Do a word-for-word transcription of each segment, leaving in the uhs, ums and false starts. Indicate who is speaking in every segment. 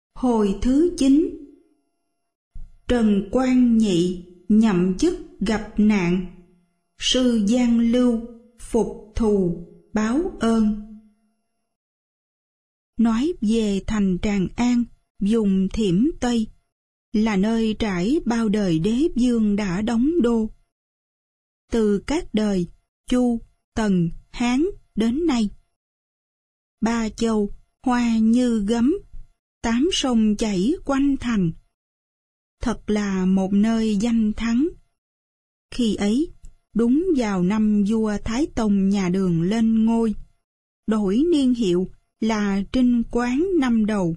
Speaker 1: Hồi thứ chín. Trần Quang Nhị nhậm chức gặp nạn, sư Giang Lưu phục thù báo ơn. Nói về thành Tràng An, vùng Thiểm Tây, là nơi trải bao đời đế vương đã đóng đô. Từ các đời Chu, Tần, Hán đến nay, ba châu hoa như gấm, tám sông chảy quanh thành. Thật là một nơi danh thắng. Khi ấy, đúng vào năm vua Thái Tông nhà Đường lên ngôi, đổi niên hiệu là Trinh Quán năm đầu.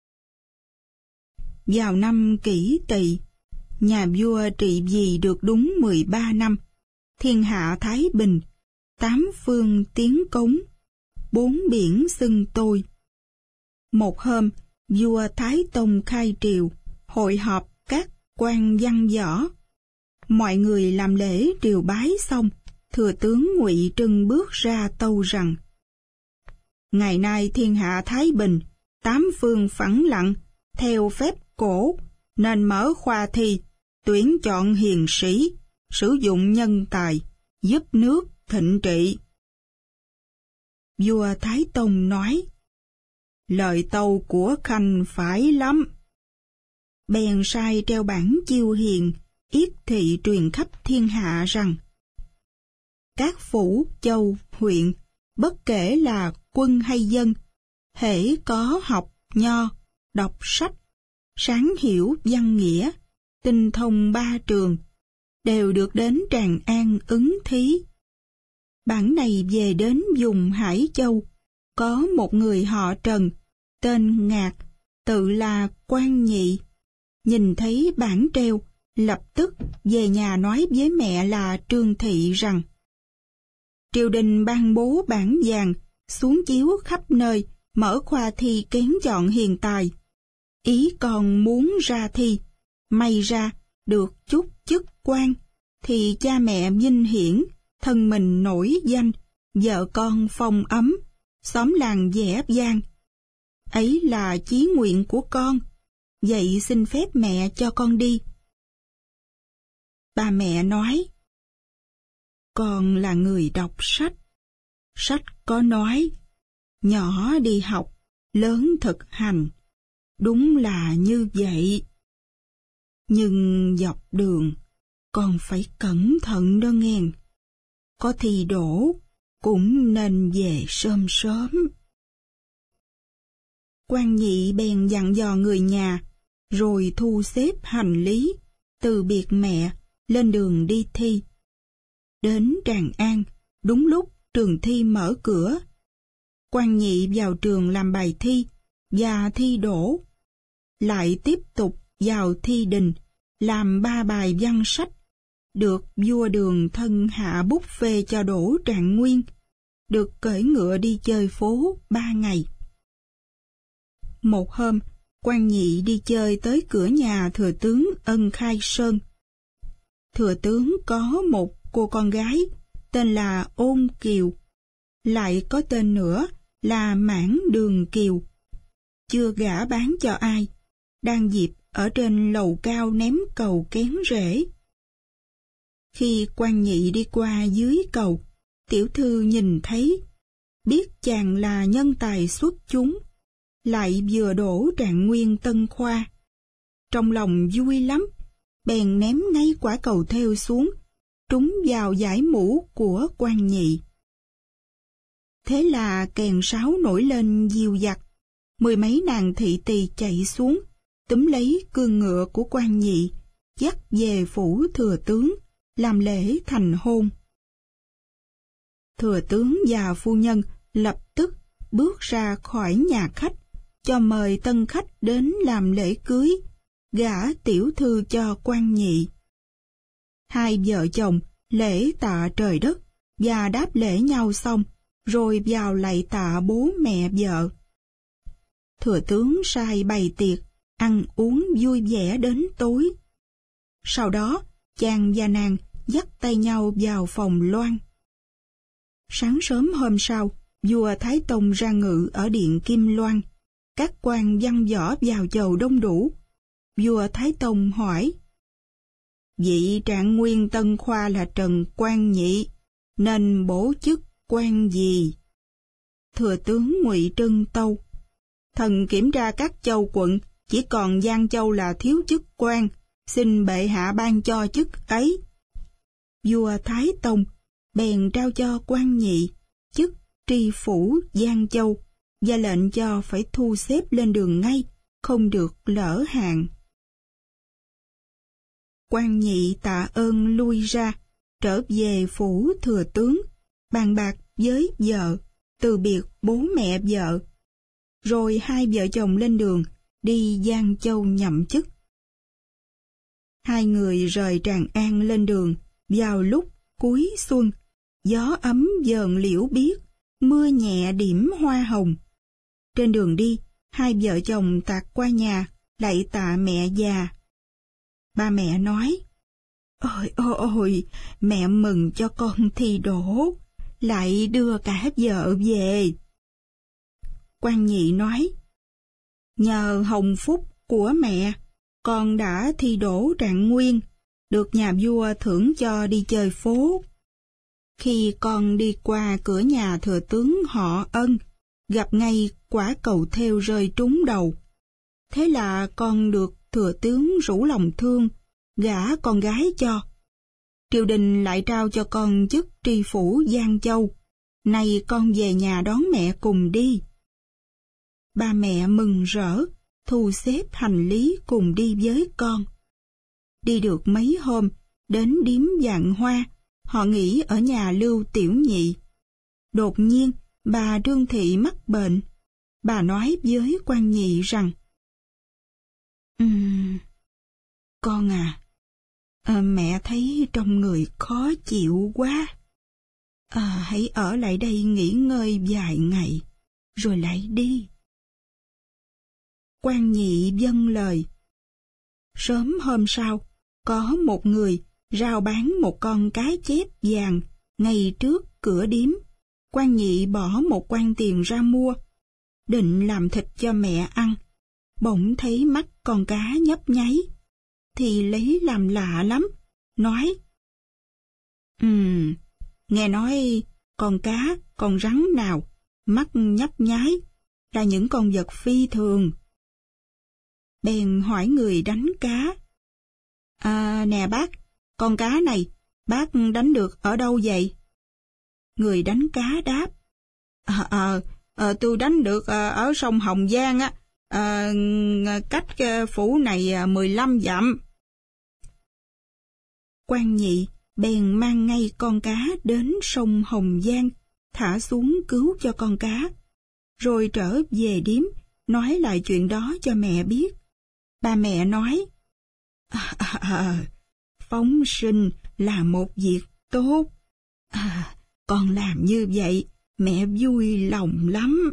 Speaker 1: Vào năm Kỷ Tỵ, nhà vua trị vì được đúng mười ba năm, thiên hạ thái bình, tám phương tiến cống, bốn biển xưng tôi. Một hôm, vua Thái Tông khai triều, hội họp các quan văn võ. Mọi người làm lễ triều bái xong, thừa tướng Ngụy Trưng bước ra tâu rằng: ngày nay thiên hạ thái bình, tám phương phẳng lặng, theo phép cổ, nên mở khoa thi, tuyển chọn hiền sĩ, sử dụng nhân tài, giúp nước thịnh trị. Vua Thái Tông nói: lời tâu của khanh phải lắm. Bèn sai treo bảng chiêu hiền, yết thị truyền khắp thiên hạ rằng: các phủ, châu, huyện, bất kể là quân hay dân, hễ có học nho, đọc sách, sáng hiểu văn nghĩa, tinh thông ba trường, đều được đến Tràng An ứng thí. Bản này về đến vùng Hải Châu, có một người họ Trần, tên Ngạc, tự là Quang Nhị. Nhìn thấy bản treo, lập tức về nhà nói với mẹ là Trương Thị rằng: triều đình ban bố bản vàng, xuống chiếu khắp nơi, mở khoa thi kén chọn hiền tài. Ý con muốn ra thi, may ra được chút chức quan, thì cha mẹ vinh hiển, thân mình nổi danh, vợ con phong ấm, xóm làng vẻ vang. Ấy là chí nguyện của con, vậy xin phép mẹ cho con đi. Bà mẹ nói: con là người đọc sách, sách có nói, nhỏ đi học, lớn thực hành, đúng là như vậy. Nhưng dọc đường, con phải cẩn thận đó nghe. Có thi đỗ, cũng nên về sớm sớm. Quang Nhị bèn dặn dò người nhà, rồi thu xếp hành lý, từ biệt mẹ, lên đường đi thi. Đến Tràng An, đúng lúc trường thi mở cửa. Quang Nhị vào trường làm bài thi, và thi đỗ. Lại tiếp tục vào thi đình, làm ba bài văn sách, được vua Đường thân hạ bút phê cho đỗ trạng nguyên, được cưỡi ngựa đi chơi phố ba ngày. Một hôm, Quang Nhị đi chơi tới cửa nhà thừa tướng Ân Khai Sơn. Thừa tướng có một cô con gái, tên là Ôn Kiều, lại có tên nữa là Mãn Đường Kiều. Chưa gả bán cho ai, đang dịp ở trên lầu cao ném cầu kén rễ. Khi Quang Nhị đi qua dưới cầu, tiểu thư nhìn thấy, biết chàng là nhân tài xuất chúng, lại vừa đỗ trạng nguyên tân khoa. Trong lòng vui lắm, bèn ném ngay quả cầu thêu xuống, trúng vào dải mũ của Quang Nhị. Thế là kèn sáo nổi lên dìu dặt, mười mấy nàng thị tỳ chạy xuống, túm lấy cương ngựa của Quang Nhị, dắt về phủ thừa tướng, làm lễ thành hôn. Thừa tướng và phu nhân lập tức bước ra khỏi nhà khách, cho mời tân khách đến làm lễ cưới, gả tiểu thư cho Quang Nhị. Hai vợ chồng lễ tạ trời đất và đáp lễ nhau xong, rồi vào lạy tạ bố mẹ vợ. Thừa tướng sai bày tiệc, ăn uống vui vẻ đến tối. Sau đó, chàng và nàng dắt tay nhau vào phòng loan. Sáng sớm hôm sau, vua Thái Tông ra ngự ở điện Kim Loan, các quan văn võ vào chầu đông đủ. Vua Thái Tông hỏi: vị trạng nguyên tân khoa là Trần Quang Nhị, nên bổ chức quan gì? Thừa tướng Ngụy Trân tâu: thần kiểm tra các châu quận, chỉ còn Giang Châu là thiếu chức quan, xin bệ hạ ban cho chức ấy. Vua Thái Tông bèn trao cho Quang Nhị chức tri phủ Giang Châu và lệnh cho phải thu xếp lên đường ngay, không được lỡ hạn. Quang Nhị tạ ơn lui ra, trở về phủ thừa tướng, bàn bạc với vợ, từ biệt bố mẹ vợ. Rồi hai vợ chồng lên đường, đi Giang Châu nhậm chức. Hai người rời Tràng An lên đường, vào lúc cuối xuân, gió ấm dờn liễu biếc, mưa nhẹ điểm hoa hồng. Trên đường đi, hai vợ chồng tạt qua nhà, lạy tạ mẹ già. Ba mẹ nói: ôi ôi ôi, mẹ mừng cho con thi đỗ, lại đưa cả vợ về. Quang Nhị nói: nhờ hồng phúc của mẹ, con đã thi đỗ trạng nguyên, được nhà vua thưởng cho đi chơi phố. Khi con đi qua cửa nhà thừa tướng họ Ân, gặp ngay quả cầu thêu rơi trúng đầu. Thế là con được thừa tướng rủ lòng thương, gả con gái cho. Triều đình lại trao cho con chức tri phủ Giang Châu. Nay con về nhà đón mẹ cùng đi. Ba mẹ mừng rỡ, thu xếp hành lý cùng đi với con. Đi được mấy hôm, đến điếm Vạn Hoa, họ nghỉ ở nhà Lưu Tiểu Nhị. Đột nhiên, bà Trương Thị mắc bệnh. Bà nói với Quang Nhị rằng: um, con à, à, mẹ thấy trong người khó chịu quá. À, hãy ở lại đây nghỉ ngơi vài ngày, rồi lại đi. Quang Nhị vâng lời. Sớm hôm sau, có một người rao bán một con cá chép vàng ngay trước cửa điếm. Quang Nhị bỏ một quan tiền ra mua, định làm thịt cho mẹ ăn. Bỗng thấy mắt con cá nhấp nháy, thì lấy làm lạ lắm, nói: Ừm, nghe nói con cá, con rắn nào, mắt nhấp nháy, là những con vật phi thường. Bèn hỏi người đánh cá: À, nè bác, con cá này, bác đánh được ở đâu vậy? Người đánh cá đáp: À, à, à tôi đánh được à, ở sông Hồng Giang á, à, cách à, phủ này à, mười lăm dặm. Quang Nhị bèn mang ngay con cá đến sông Hồng Giang, thả xuống cứu cho con cá, rồi trở về điếm, nói lại chuyện đó cho mẹ biết. Ba mẹ nói: À, à, à, phóng sinh là một việc tốt. À, con làm như vậy, mẹ vui lòng lắm.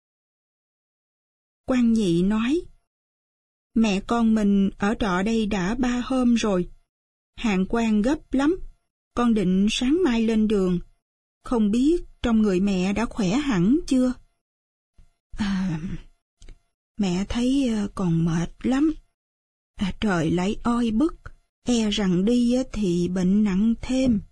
Speaker 1: Quang Nhị nói: Mẹ con mình ở trọ đây đã ba hôm rồi. Hàng quan gấp lắm, con định sáng mai lên đường. Không biết trong người mẹ đã khỏe hẳn chưa? À, mẹ thấy còn mệt lắm. À, trời lại oi bức, e rằng đi thì bệnh nặng thêm.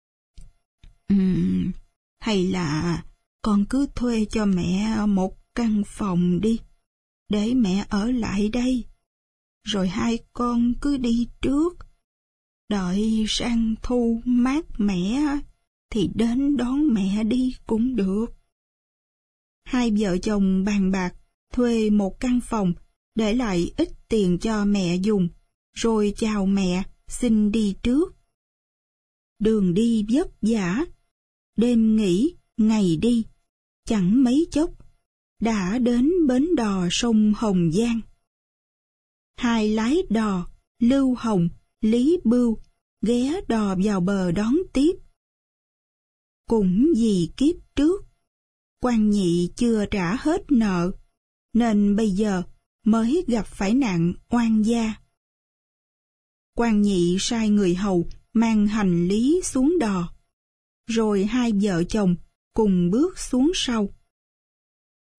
Speaker 1: Uhm, hay là con cứ thuê cho mẹ một căn phòng đi, để mẹ ở lại đây, rồi hai con cứ đi trước. Đợi sang thu mát mẻ thì đến đón mẹ đi cũng được. Hai vợ chồng bàn bạc thuê một căn phòng, để lại ít tiền cho mẹ dùng, rồi chào mẹ, xin đi trước. Đường đi vất vả, đêm nghỉ, ngày đi, chẳng mấy chốc, đã đến bến đò sông Hồng Giang. Hai lái đò, Lưu Hồng, Lý Bưu, ghé đò vào bờ đón tiếp. Cũng vì kiếp trước, Quang Nhị chưa trả hết nợ, nên bây giờ mới gặp phải nạn oan gia. Quang Nhị sai người hầu mang hành lý xuống đò, rồi hai vợ chồng cùng bước xuống sau.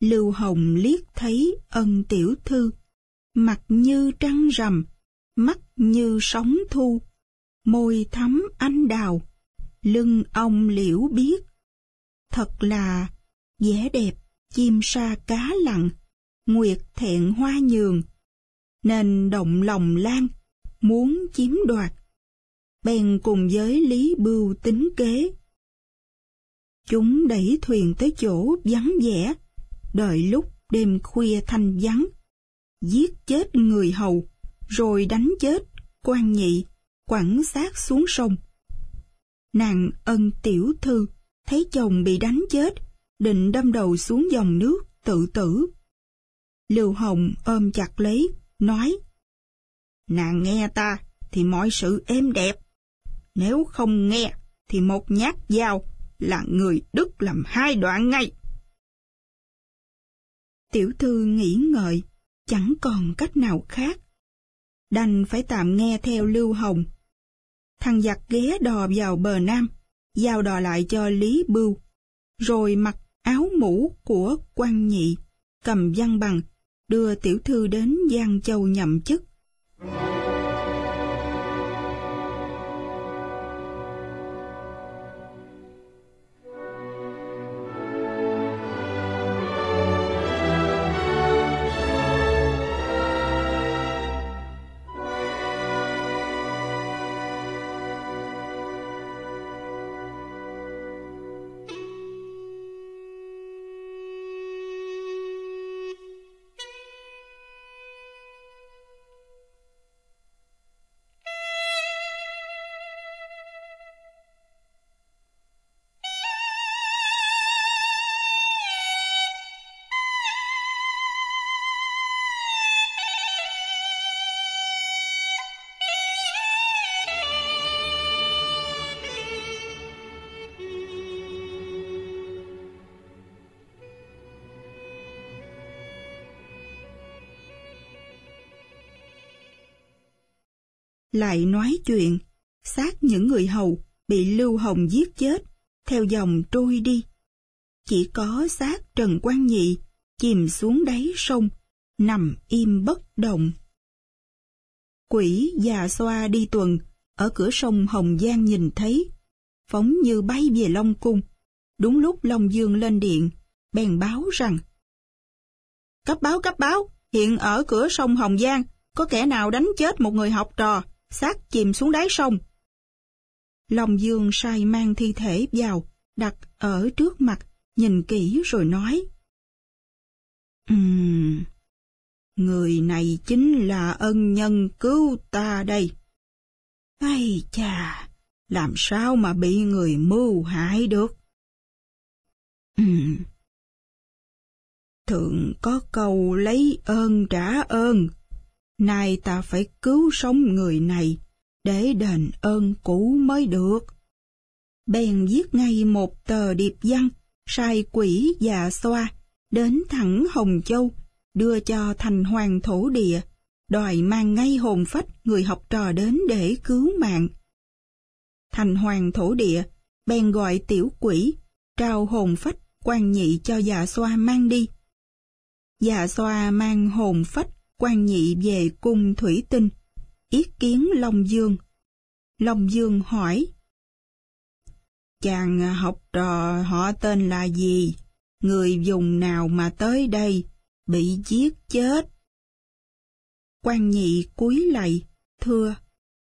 Speaker 1: Lưu Hồng liếc thấy Ân tiểu thư, mặt như trăng rằm, mắt như sóng thu, môi thắm anh đào, lưng ong liễu biếc. Thật là vẻ đẹp chim sa cá lặn, nguyệt thẹn hoa nhường, nên động lòng Lan, muốn chiếm đoạt. Bèn cùng với Lý Bưu tính kế. Chúng đẩy thuyền tới chỗ vắng vẻ, đợi lúc đêm khuya thanh vắng, giết chết người hầu, rồi đánh chết quan nhị, quẳng xác xuống sông. Nàng Ân tiểu thư thấy chồng bị đánh chết, định đâm đầu xuống dòng nước tự tử. Lưu Hồng ôm chặt lấy, nói: nàng nghe ta thì mọi sự êm đẹp, nếu không nghe thì một nhát dao là người đứt làm hai đoạn ngay. Tiểu thư nghĩ ngợi, chẳng còn cách nào khác, đành phải tạm nghe theo Lưu Hồng. Thằng giặc ghé đò vào bờ Nam, giao đò lại cho Lý Bưu, rồi mặc áo mũ của quan nhị, cầm văn bằng, đưa tiểu thư đến Giang Châu nhậm chức. Lại nói chuyện, xác những người hầu bị Lưu Hồng giết chết, theo dòng trôi đi. Chỉ có xác Trần Quang Nhị chìm xuống đáy sông, nằm im bất động. Quỷ già xoa đi tuần, ở cửa sông Hồng Giang nhìn thấy, phóng như bay về Long Cung. Đúng lúc Long Dương lên điện, bèn báo rằng: Cấp báo, cấp báo, hiện ở cửa sông Hồng Giang, có kẻ nào đánh chết một người học trò, xác chìm xuống đáy sông. Long Dương sai mang thi thể vào, đặt ở trước mặt, nhìn kỹ rồi nói: Ừm, người này chính là ân nhân cứu ta đây. Ây chà, làm sao mà bị người mưu hại được? Ừm, thượng có câu lấy ơn trả ơn. Nay ta phải cứu sống người này, để đền ơn cũ mới được. Bèn viết ngay một tờ điệp văn, sai quỷ già xoa, đến thẳng Hồng Châu, đưa cho thành hoàng thổ địa, đòi mang ngay hồn phách người học trò đến để cứu mạng. Thành hoàng thổ địa bèn gọi tiểu quỷ, trao hồn phách Quan Nhị cho già xoa mang đi. Già xoa mang hồn phách Quan Nhị về cung Thủy Tinh, yết kiến Long Dương. Long Dương hỏi: Chàng học trò họ tên là gì? Người vùng nào mà tới đây, bị giết chết? Quan Nhị cúi lạy, thưa: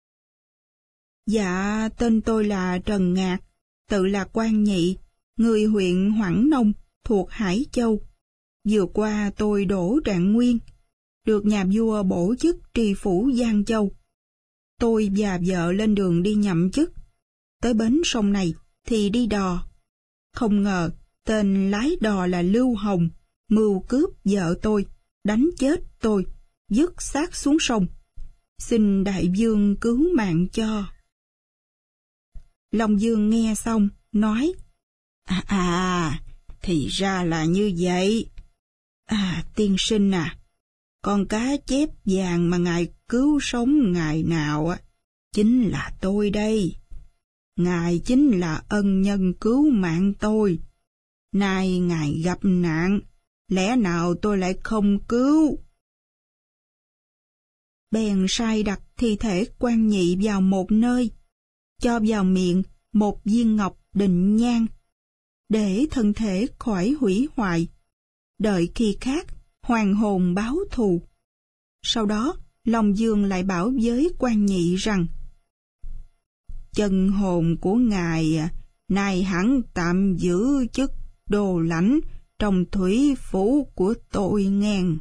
Speaker 1: Dạ, tên tôi là Trần Ngạc, tự là Quan Nhị, người huyện Hoảng Nông, thuộc Hải Châu. Vừa qua tôi đỗ trạng nguyên, được nhà vua bổ chức tri phủ Giang Châu. Tôi và vợ lên đường đi nhậm chức. Tới bến sông này thì đi đò. Không ngờ tên lái đò là Lưu Hồng, mưu cướp vợ tôi, đánh chết tôi, dứt xác xuống sông. Xin đại vương cứu mạng cho. Long Dương nghe xong, nói: À, à, thì ra là như vậy. À, tiên sinh à, con cá chép vàng mà ngài cứu sống ngày nào á, chính là tôi đây. Ngài chính là ân nhân cứu mạng tôi. Nay ngài gặp nạn, lẽ nào tôi lại không cứu? Bèn sai đặt thi thể Quan Nhị vào một nơi, cho vào miệng một viên ngọc định nhang, để thân thể khỏi hủy hoại, đợi khi khác hoàn hồn báo thù. Sau đó, Long Dương lại bảo với Quan Nhị rằng: chân hồn của ngài nay hẳn tạm giữ chức đồ lãnh trong thủy phủ của tôi ngàn.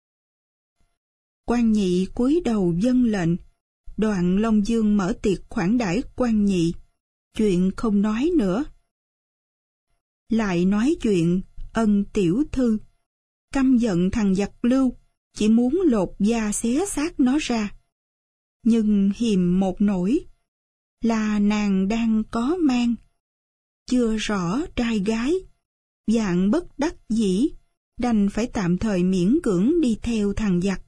Speaker 1: Quan Nhị cúi đầu vâng lệnh. Đoạn Long Dương mở tiệc khoản đãi Quan Nhị, chuyện không nói nữa. Lại nói chuyện Ân tiểu thư, căm giận thằng giặc Lưu, chỉ muốn lột da xé xác nó ra. Nhưng hiềm một nỗi là nàng đang có mang, chưa rõ trai gái, vạn bất đắc dĩ, đành phải tạm thời miễn cưỡng đi theo thằng giặc.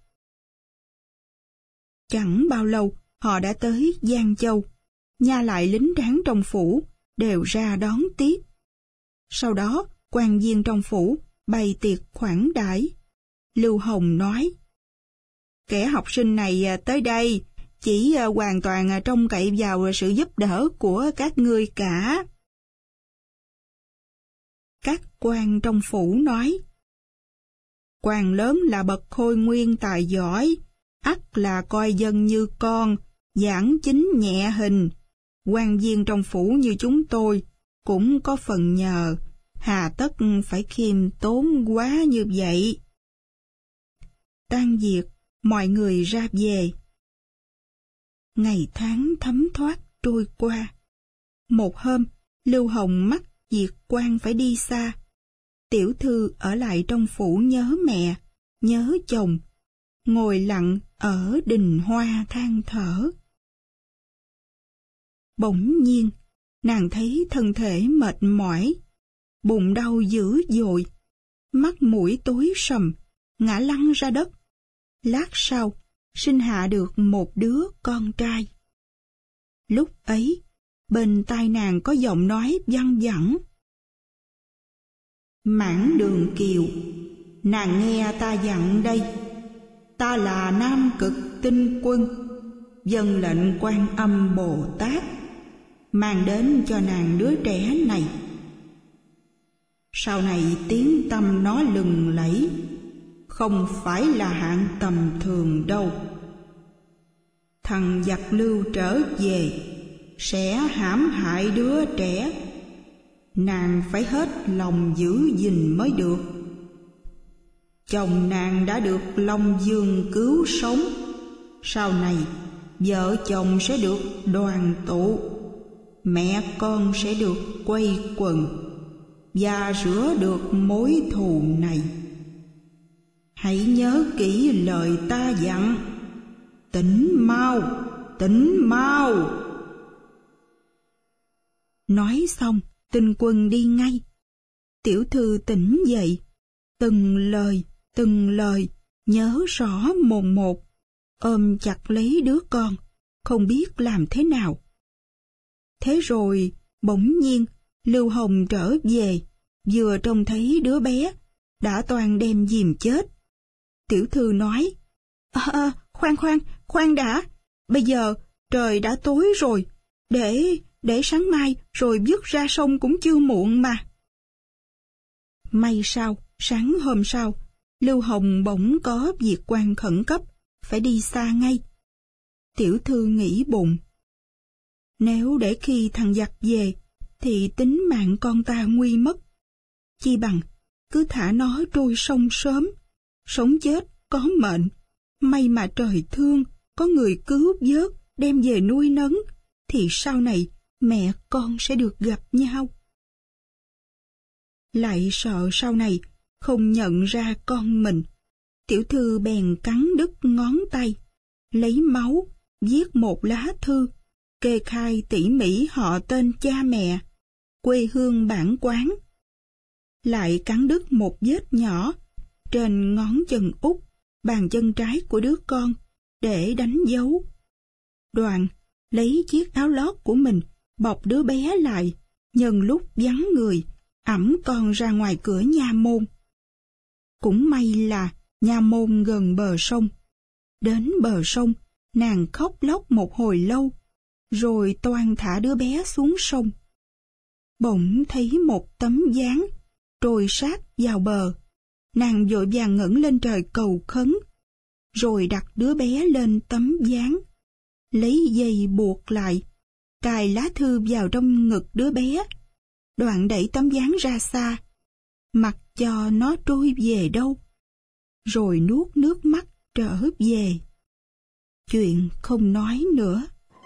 Speaker 1: Chẳng bao lâu, họ đã tới Giang Châu, nha lại lính tráng trong phủ, đều ra đón tiếp. Sau đó, quan viên trong phủ bày tiệc khoản đãi. Lưu Hồng nói: kẻ học sinh này tới đây chỉ hoàn toàn trông cậy vào sự giúp đỡ của các ngươi cả. Các quan trong phủ nói: quan lớn là bậc khôi nguyên tài giỏi, ắt là coi dân như con, giảng chính nhẹ hình. Quan viên trong phủ như chúng tôi cũng có phần nhờ, hà tất phải khiêm tốn quá như vậy. Tan việc, mọi người ra về. Ngày tháng thấm thoát trôi qua. Một hôm, Lưu Hồng mắc việc quan phải đi xa. Tiểu thư ở lại trong phủ nhớ mẹ, nhớ chồng, ngồi lặng ở đình hoa than thở. Bỗng nhiên, nàng thấy thân thể mệt mỏi, bụng đau dữ dội, mắt mũi tối sầm, ngã lăn ra đất. Lát sau, sinh hạ được một đứa con trai. Lúc ấy, bên tai nàng có giọng nói văng vẳng: Mãn Đường Kiều, nàng nghe ta dặn đây. Ta là Nam Cực Tinh Quân, dâng lệnh Quan Âm Bồ Tát, mang đến cho nàng đứa trẻ này. Sau này tiếng tăm nó lừng lẫy, không phải là hạng tầm thường đâu. Thằng giặc Lưu trở về sẽ hãm hại đứa trẻ, nàng phải hết lòng giữ gìn mới được. Chồng nàng đã được Long Dương cứu sống, sau này vợ chồng sẽ được đoàn tụ, mẹ con sẽ được quây quần và rửa được mối thù này. Hãy nhớ kỹ lời ta dặn, tỉnh mau, tỉnh mau. Nói xong, Tinh Quân đi ngay. Tiểu thư tỉnh dậy, từng lời, từng lời, nhớ rõ mồn một, ôm chặt lấy đứa con, không biết làm thế nào. Thế rồi, bỗng nhiên, Lưu Hồng trở về, vừa trông thấy đứa bé, đã toàn đem dìm chết. Tiểu thư nói: À, à, khoan khoan, khoan đã, bây giờ trời đã tối rồi, để, để sáng mai rồi vứt ra sông cũng chưa muộn mà. May sao, sáng hôm sau, Lưu Hồng bỗng có việc quan khẩn cấp, phải đi xa ngay. Tiểu thư nghĩ bụng: nếu để khi thằng giặc về, thì tính mạng con ta nguy mất. Chi bằng, cứ thả nó trôi sông sớm, sống chết có mệnh, may mà trời thương, có người cứu vớt, đem về nuôi nấng, thì sau này mẹ con sẽ được gặp nhau. Lại sợ sau này không nhận ra con mình, tiểu thư bèn cắn đứt ngón tay, lấy máu, viết một lá thư, kê khai tỉ mỉ họ tên cha mẹ, quê hương bản quán. Lại cắn đứt một vết nhỏ trên ngón chân út, bàn chân trái của đứa con, để đánh dấu. Đoạn lấy chiếc áo lót của mình bọc đứa bé lại, nhân lúc vắng người, ẵm con ra ngoài cửa nha môn. Cũng may là nhà môn gần bờ sông. Đến bờ sông, nàng khóc lóc một hồi lâu, rồi toan thả đứa bé xuống sông. Bỗng thấy một tấm dáng trôi sát vào bờ. Nàng vội vàng ngẩng lên trời cầu khấn, rồi đặt đứa bé lên tấm dáng, lấy dây buộc lại, cài lá thư vào trong ngực đứa bé, đoạn đẩy tấm dáng ra xa, mặc cho nó trôi về đâu, rồi nuốt nước mắt trở về. Chuyện không nói nữa.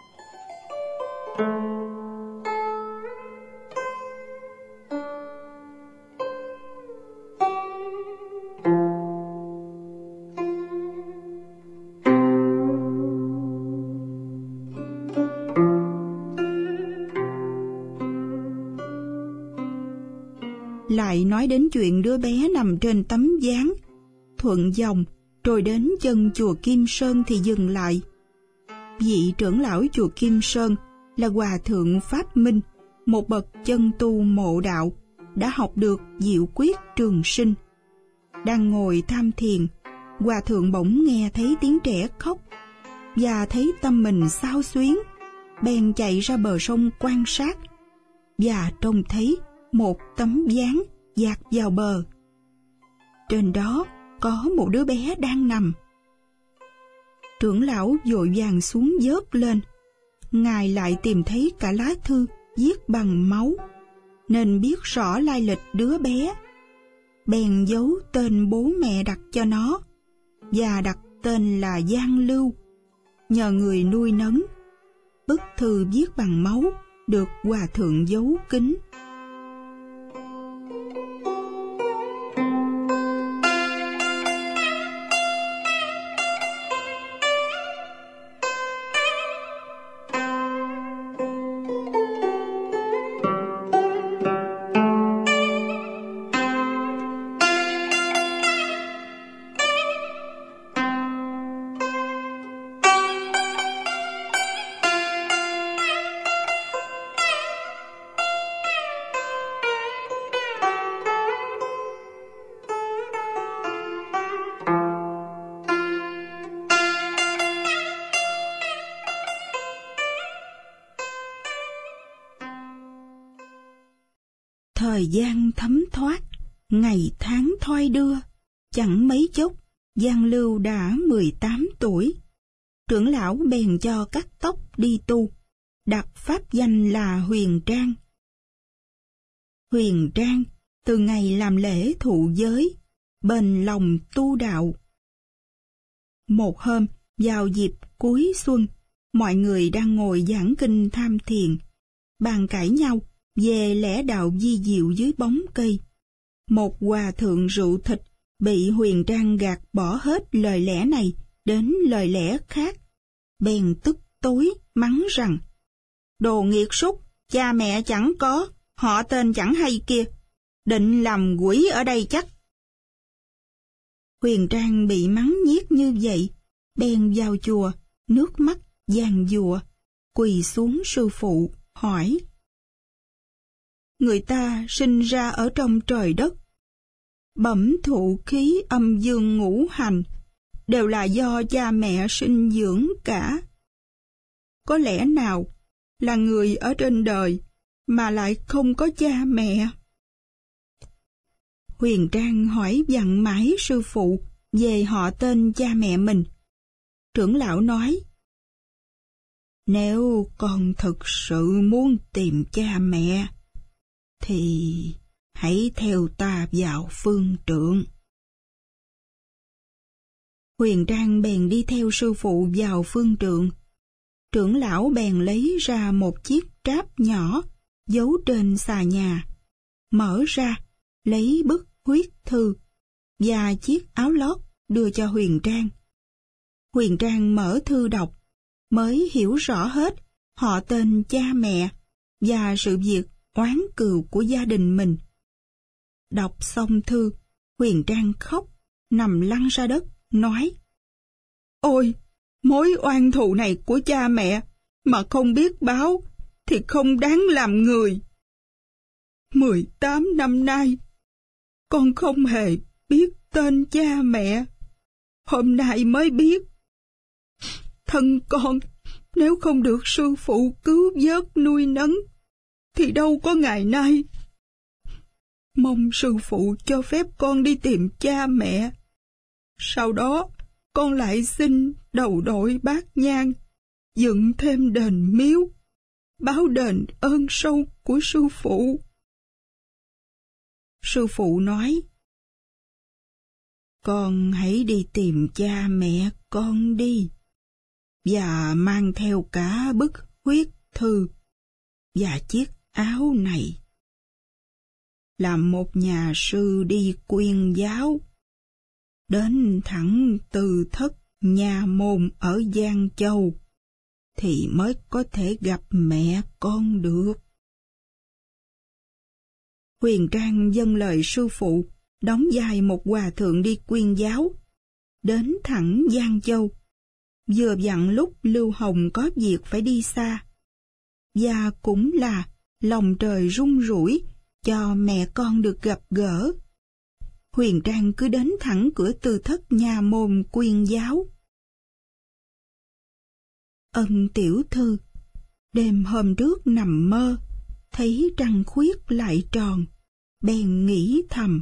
Speaker 1: Lại nói đến chuyện đứa bé nằm trên tấm dáng, thuận dòng rồi đến chân chùa Kim Sơn thì dừng lại. Vị trưởng lão chùa Kim Sơn là Hòa thượng Pháp Minh, một bậc chân tu mộ đạo, đã học được diệu quyết trường sinh. Đang ngồi tham thiền, Hòa thượng bỗng nghe thấy tiếng trẻ khóc, và thấy tâm mình xao xuyến, bèn chạy ra bờ sông quan sát, và trông thấy một tấm dáng dạt vào bờ. Trên đó có một đứa bé đang nằm. Trưởng lão vội vàng xuống vớt lên. Ngài lại tìm thấy cả lá thư viết bằng máu, nên biết rõ lai lịch đứa bé. Bèn giấu tên bố mẹ đặt cho nó, và đặt tên là Giang Lưu, nhờ người nuôi nấng. Bức thư viết bằng máu được Hòa thượng giấu kín. Thời gian thấm thoát, ngày tháng thoi đưa, chẳng mấy chốc, Giang Lưu đã mười tám tuổi. Trưởng lão bèn cho cắt tóc đi tu, đặt pháp danh là Huyền Trang. Huyền Trang từ ngày làm lễ thụ giới, bền lòng tu đạo. Một hôm, vào dịp cuối xuân, mọi người đang ngồi giảng kinh tham thiền, bàn cãi nhau về lẽ đạo vi diệu dưới bóng cây. Một hòa thượng rượu thịt bị Huyền Trang gạt bỏ hết lời lẽ này đến lời lẽ khác, bèn tức tối mắng rằng: "Đồ nghiệt súc, cha mẹ chẳng có, họ tên chẳng hay kia, định làm quỷ ở đây chắc." Huyền Trang bị mắng nhiếc như vậy, bèn vào chùa, nước mắt giàn giụa, quỳ xuống sư phụ, hỏi: "Người ta sinh ra ở trong trời đất, bẩm thụ khí âm dương ngũ hành, đều là do cha mẹ sinh dưỡng cả. Có lẽ nào là người ở trên đời mà lại không có cha mẹ?" Huyền Trang hỏi dặn mãi sư phụ về họ tên cha mẹ mình. Trưởng lão nói: "Nếu con thực sự muốn tìm cha mẹ, thì hãy theo ta vào phương trượng." Huyền Trang bèn đi theo sư phụ vào phương trượng. Trưởng lão bèn lấy ra một chiếc tráp nhỏ giấu trên xà nhà, mở ra lấy bức huyết thư và chiếc áo lót đưa cho Huyền Trang. Huyền Trang mở thư đọc, mới hiểu rõ hết họ tên cha mẹ và sự việc oán cừu của gia đình mình. Đọc xong thư, Huyền Trang khóc, nằm lăn ra đất, nói: "Ôi, mối oan thù này của cha mẹ mà không biết báo thì không đáng làm người. Mười tám năm nay, con không hề biết tên cha mẹ. Hôm nay mới biết. Thân con, nếu không được sư phụ cứu vớt nuôi nấng, thì đâu có ngày nay. Mong sư phụ cho phép con đi tìm cha mẹ. Sau đó, con lại xin đầu đội bát nhang, dựng thêm đền miếu, báo đền ơn sâu của sư phụ. Sư phụ nói, con hãy đi tìm cha mẹ con đi, và mang theo cả bức huyết thư và chiếc áo này. Làm một nhà sư đi quyên giáo, đến thẳng Từ Thất Nha Môn ở Giang Châu, thì mới có thể gặp mẹ con được. Huyền Trang dâng lời sư phụ, đóng vai một hòa thượng đi quyên giáo, đến thẳng Giang Châu, vừa vặn lúc Lưu Hồng có việc phải đi xa. Và cũng là lòng trời rung rủi cho mẹ con được gặp gỡ. Huyền Trang cứ đến thẳng cửa Từ Thất Nha Môn quyên giáo. Ân tiểu thư, đêm hôm trước nằm mơ, thấy trăng khuyết lại tròn, bèn nghĩ thầm.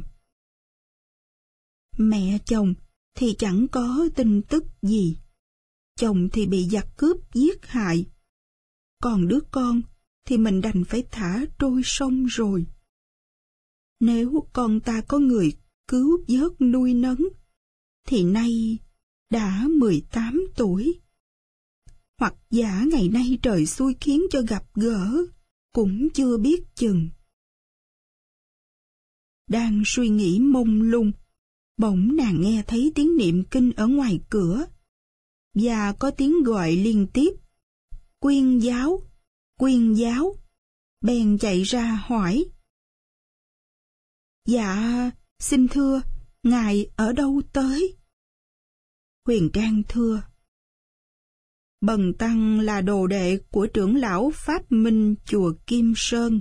Speaker 1: Mẹ chồng thì chẳng có tin tức gì, chồng thì bị giặc cướp giết hại, còn đứa con thì mình đành phải thả trôi sông rồi. Nếu con ta có người cứu vớt nuôi nấng, thì nay đã mười tám tuổi. Hoặc giả ngày nay trời xui khiến cho gặp gỡ, cũng chưa biết chừng. Đang suy nghĩ mông lung, bỗng nàng nghe thấy tiếng niệm kinh ở ngoài cửa, và có tiếng gọi liên tiếp, quyên giáo, quyên giáo. Bèn chạy ra hỏi. Dạ, xin thưa, ngài ở đâu tới? Huyền Trang thưa. Bần tăng là đồ đệ của trưởng lão Pháp Minh chùa Kim Sơn.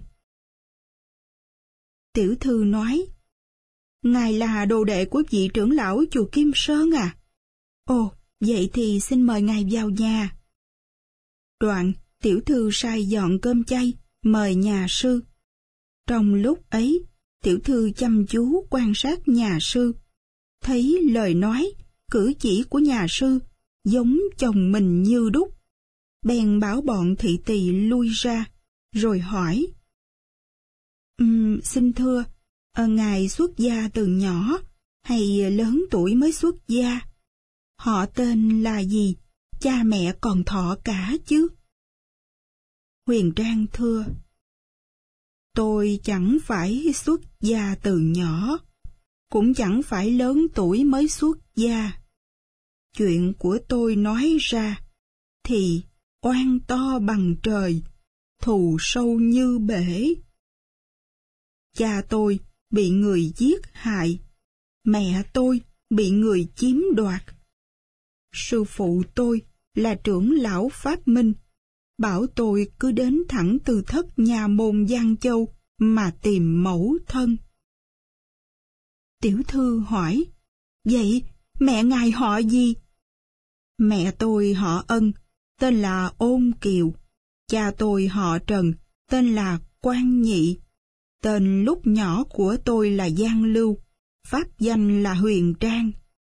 Speaker 1: Tiểu thư nói, ngài là đồ đệ của vị trưởng lão chùa Kim Sơn à? Ồ, vậy thì xin mời ngài vào nhà. Đoạn, tiểu thư sai dọn cơm chay, mời nhà sư. Trong lúc ấy, tiểu thư chăm chú quan sát nhà sư, thấy lời nói, cử chỉ của nhà sư giống chồng mình như đúc. Bèn bảo bọn thị tỳ lui ra, rồi hỏi. Um, xin thưa, à, ngài xuất gia từ nhỏ, hay lớn tuổi mới xuất gia? Họ tên là gì? Cha mẹ còn thọ cả chứ? Huyền Trang thưa. Tôi chẳng phải xuất gia từ nhỏ, cũng chẳng phải lớn tuổi mới xuất gia. Chuyện của tôi nói ra, thì oan to bằng trời, thù sâu như bể. Cha tôi bị người giết hại, mẹ tôi bị người chiếm đoạt. Sư phụ tôi là trưởng lão Pháp Minh, bảo tôi cứ đến thẳng Từ Thất Nha Môn Giang Châu mà tìm mẫu thân. Tiểu thư hỏi, vậy mẹ ngài họ gì? Mẹ tôi họ Ân, tên là Ôn Kiều. Cha tôi họ Trần, tên là Quang Nhị. Tên lúc nhỏ của tôi là Giang Lưu, pháp danh là Huyền Trang.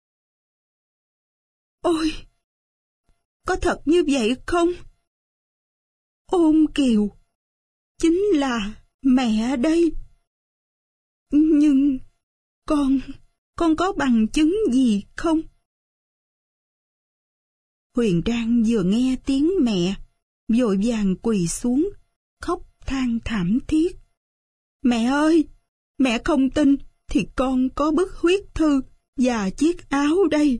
Speaker 1: Ôi! Có thật như vậy không? Ôn Kiều, chính là mẹ đây. Nhưng con, con có bằng chứng gì không? Huyền Trang vừa nghe tiếng mẹ, vội vàng quỳ xuống, khóc than thảm thiết. Mẹ ơi! Mẹ không tin thì con có bức huyết thư và chiếc áo đây.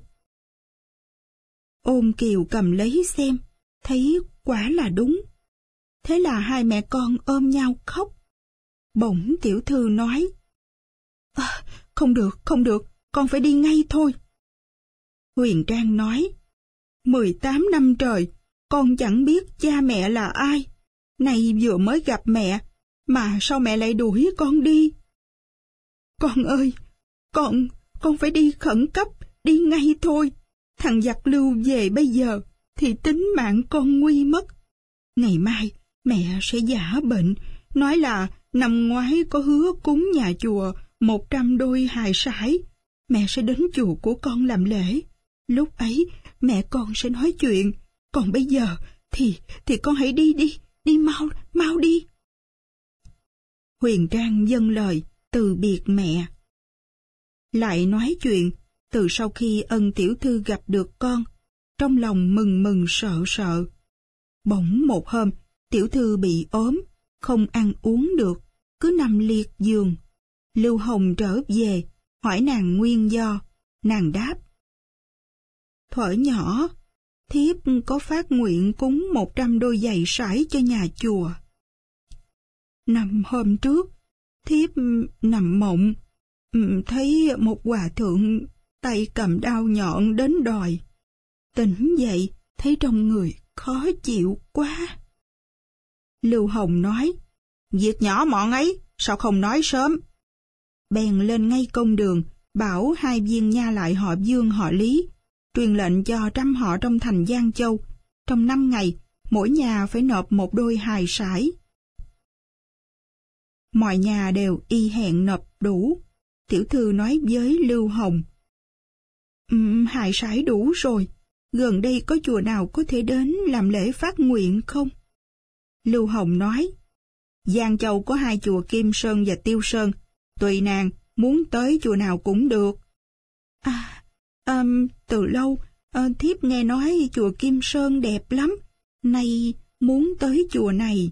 Speaker 1: Ôn Kiều cầm lấy xem, thấy quả là đúng. Thế là hai mẹ con ôm nhau khóc. Bỗng tiểu thư nói, à, không được, không được, con phải đi ngay thôi. Huyền Trang nói, mười tám năm trời, con chẳng biết cha mẹ là ai. Nay vừa mới gặp mẹ, mà sao mẹ lại đuổi con đi? Con ơi, con, con phải đi khẩn cấp, đi ngay thôi. Thằng giặc Lưu về bây giờ, thì tính mạng con nguy mất. Ngày mai, mẹ sẽ giả bệnh, nói là năm ngoái có hứa cúng nhà chùa một trăm đôi hài sải. Mẹ sẽ đến chùa của con làm lễ. Lúc ấy, mẹ con sẽ nói chuyện. Còn bây giờ, thì, thì con hãy đi đi, đi mau, mau đi. Huyền Trang dâng lời, từ biệt mẹ. Lại nói chuyện, từ sau khi Ân tiểu thư gặp được con, trong lòng mừng mừng sợ sợ. Bỗng một hôm, tiểu thư bị ốm, không ăn uống được, cứ nằm liệt giường. Lưu Hồng trở về, hỏi nàng nguyên do, nàng đáp. Thuở nhỏ, thiếp có phát nguyện cúng một trăm đôi giày sải cho nhà chùa. Năm hôm trước, thiếp nằm mộng, thấy một hòa thượng tay cầm đao nhọn đến đòi. Tỉnh dậy, thấy trong người khó chịu quá. Lưu Hồng nói, việc nhỏ mọn ấy, sao không nói sớm? Bèn lên ngay công đường, bảo hai viên nha lại họ Dương họ Lý, truyền lệnh cho trăm họ trong thành Giang Châu, trong năm ngày, mỗi nhà phải nộp một đôi hài sải. Mọi nhà đều y hẹn nộp đủ. Tiểu thư nói với Lưu Hồng, um, hài sải đủ rồi, gần đây có chùa nào có thể đến làm lễ phát nguyện không? Lưu Hồng nói, Giang Châu có hai chùa Kim Sơn và Tiêu Sơn, tùy nàng, muốn tới chùa nào cũng được. À, um, từ lâu, uh, thiếp nghe nói chùa Kim Sơn đẹp lắm, nay muốn tới chùa này.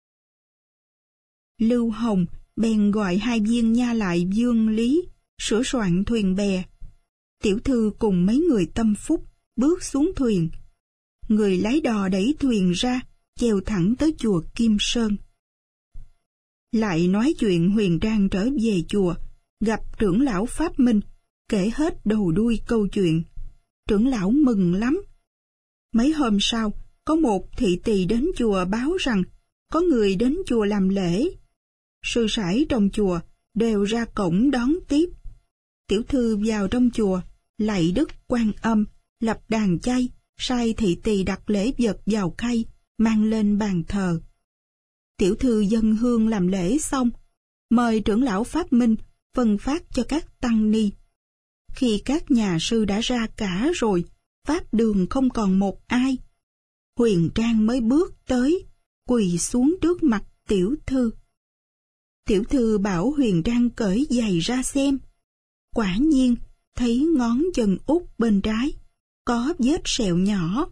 Speaker 1: Lưu Hồng bèn gọi hai viên nha lại Dương Lý, sửa soạn thuyền bè. Tiểu thư cùng mấy người tâm phúc bước xuống thuyền. Người lái đò đẩy thuyền ra, chèo thẳng tới chùa Kim Sơn. Lại nói chuyện Huyền Trang trở về chùa, gặp trưởng lão Pháp Minh, kể hết đầu đuôi câu chuyện. Trưởng lão mừng lắm. Mấy hôm sau, có một thị tỳ đến chùa báo rằng có người đến chùa làm lễ. Sư sãi trong chùa đều ra cổng đón tiếp. Tiểu thư vào trong chùa, lạy Đức Quan Âm, lập đàn chay, sai thị tỳ đặt lễ vật vào khay, mang lên bàn thờ. Tiểu thư dâng hương làm lễ xong, mời trưởng lão Pháp Minh phân phát cho các tăng ni. Khi các nhà sư đã ra cả rồi, pháp đường không còn một ai. Huyền Trang mới bước tới, quỳ xuống trước mặt tiểu thư. Tiểu thư bảo Huyền Trang cởi giày ra xem. Quả nhiên, thấy ngón chân út bên trái, có vết sẹo nhỏ.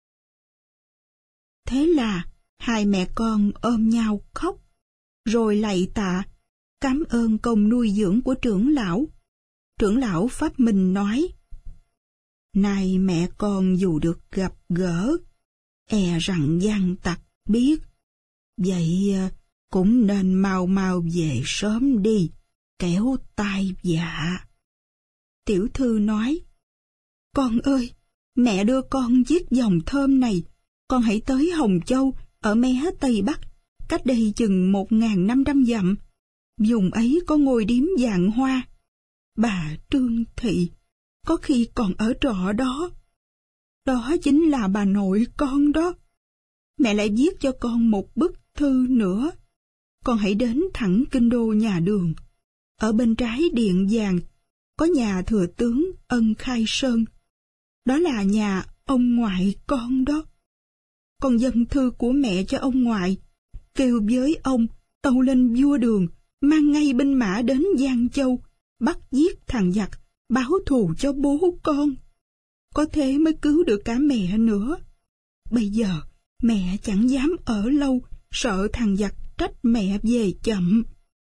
Speaker 1: Thế là, hai mẹ con ôm nhau khóc, rồi lạy tạ, cảm ơn công nuôi dưỡng của trưởng lão. Trưởng lão Pháp Minh nói, nay mẹ con dù được gặp gỡ, e rằng gian tặc biết, vậy cũng nên mau mau về sớm đi, kẻo tai vạ. Tiểu thư nói, con ơi, mẹ đưa con chiếc vòng thơm này, con hãy tới Hồng Châu, ở mé Tây Bắc, cách đây chừng một ngàn năm trăm dặm. Vùng ấy có ngôi điếm Vạn Hoa. Bà Trương Thị có khi còn ở trọ đó. Đó chính là bà nội con đó. Mẹ lại viết cho con một bức thư nữa. Con hãy đến thẳng kinh đô nhà Đường. Ở bên trái điện vàng có nhà thừa tướng Ân Khai Sơn. Đó là nhà ông ngoại con đó. Con dâng thư của mẹ cho ông ngoại, kêu với ông tâu lên vua Đường, mang ngay binh mã đến Giang Châu, bắt giết thằng giặc, báo thù cho bố con. Có thế mới cứu được cả mẹ nữa. Bây giờ, mẹ chẳng dám ở lâu, sợ thằng giặc trách mẹ về chậm.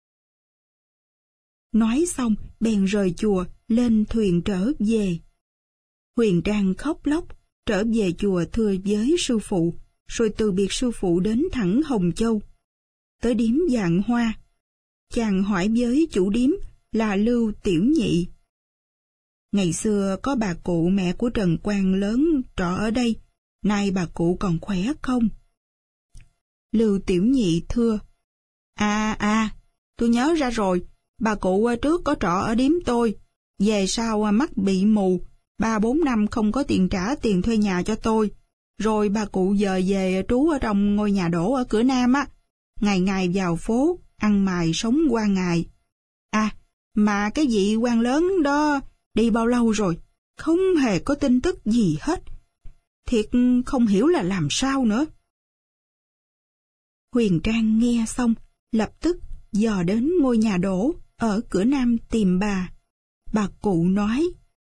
Speaker 1: Nói xong, bèn rời chùa, lên thuyền trở về. Huyền Trang khóc lóc, trở về chùa thưa với sư phụ, rồi từ biệt sư phụ đến thẳng Hồng Châu. Tới điếm Vạn Hoa, chàng hỏi với chủ điếm là Lưu Tiểu Nhị. Ngày xưa có bà cụ mẹ của Trần Quang Lớn trọ ở đây, nay bà cụ còn khỏe không? Lưu Tiểu Nhị thưa, À à, tôi nhớ ra rồi, bà cụ trước có trọ ở điếm tôi, Về sau mắt bị mù, ba bốn năm không có tiền trả tiền thuê nhà cho tôi. Rồi bà cụ dời về trú ở trong ngôi nhà đổ ở cửa Nam á. Ngày ngày vào phố, ăn mài sống qua ngày. À, mà cái vị quan lớn đó đi bao lâu rồi? Không hề có tin tức gì hết. Thiệt không hiểu là làm sao nữa. Huyền Trang nghe xong, lập tức dò đến ngôi nhà đổ ở cửa Nam tìm bà. Bà cụ nói,